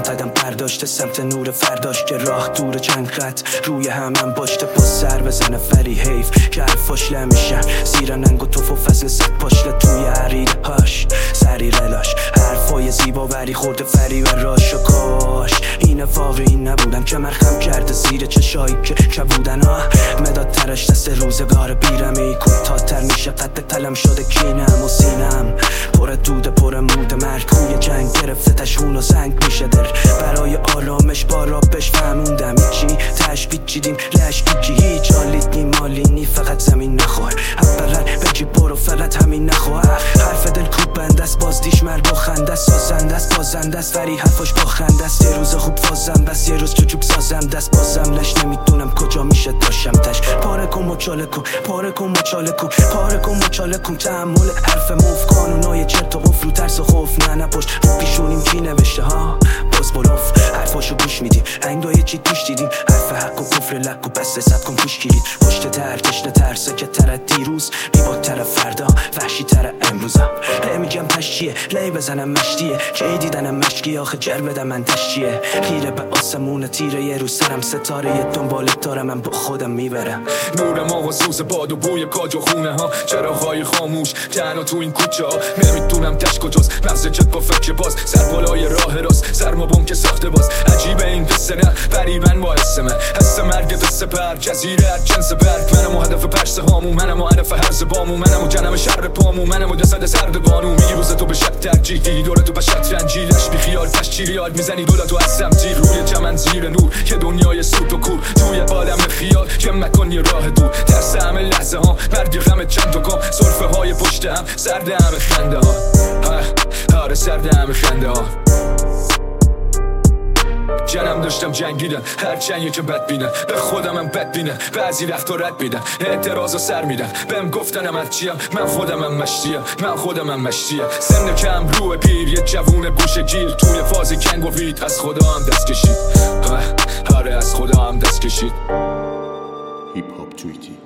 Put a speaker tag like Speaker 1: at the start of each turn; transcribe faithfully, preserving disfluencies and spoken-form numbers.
Speaker 1: قدم برداشته سمت نور فرداش که راه دور چند خط روی همم باشته با سر بزنه ولی حیف که حرفاش لمیشن زیر ننگ و توف و فصل صد پاشله توی عریده هاش سری رلاش حرفای زیبا وری خورده فری و راش و کاش این واقعی نبودم که مرخم کرده زیر چشایی که کبودن ها مداد ترش دست روزگار بیرمی کوتاه‌تر میشه قد تلم شده کینم و سینم پر دوده پر موده مرگ روی جنگ گرفته تشون و زنگ میشه در برای آرامش با رابش فهموندم چی تشبیه چیدیم لش بیجی هیچ حالیت نی مالی نی فقط زمین نخور حبقل بجی برو فقط همین نخور حرف دل کوب بندست باز دیش مرگ و خنده سازنده است بازنده است وری حرفاش با خنده است یه روز خوب فازم بس یه روز چوچوب سازم دست بازم لش نمیدونم کجا میشه داشم تش پاره کن مچاله کن پاره کن مچاله کن پاره کن مچاله کن تحمل حرف موف قانونای چرت و قفل و ترس و خوف نه نه پشت رو پیشونیم کی نوشته ها باز بلوف حرفاشو گوش میدیم انگای چی توش دیدیم حرف حق و کفر لک و بسته صد کن پیش گیرید پشت تر تشنه ترسه که تر دیروز بیباک فردا وحشی تر امروزم نمیگم تشچیه لی بزنم مشتیه که دیدنم مشکی آخه جر بدم من تشچیه خیره به آسمون تیره یه روز سرم ستاره یه دنبالت دارم من با خودم میبرم
Speaker 2: نور ما و سوز باد و بوی کاج و خونه ها چراغ‌های خاموش تنها تو این کوچه ها نمیتونم تش کجاست مغز چت با فکر باز سر بالای راه راست سرما بم که ساخته باز عجیبه این قصه نه فریبن با حس من حس مرگ دست پر جزیره از جنس برگ منم و هدف پرسه هامو منم و هدف هرز بامو منم و جنم شر پامو منم و جسد سردگانو میگی روز تو به شب ترجیحی دوره تو به شطرنجی لش بی خیال تشچیری یاد میزنی دولتو از سمتی روی چمن زیر نور که دنیای سوت و کور توی عالم خیال که مکان یه راه دور ترس همه لحظه ها مرگ غم چند تا کام سرفه های پشت هم سرد همه خنده ها آره سرد همه خنده ها جنم داشتم جنگیدن هرچند یکی بد بینن به خودمم بد بینن بعضی وقتا رد میدن اعتراض و سر میدن بهم گفتنم از چیم من خودمم مشتیم من خودمم مشتیم سن کم روی پیر یه جوون گوشه گیر توی فاز کنگ و وید از خدا هم دست کشید آره از خدا هم دست کشید
Speaker 3: هیپ هاپ توییتی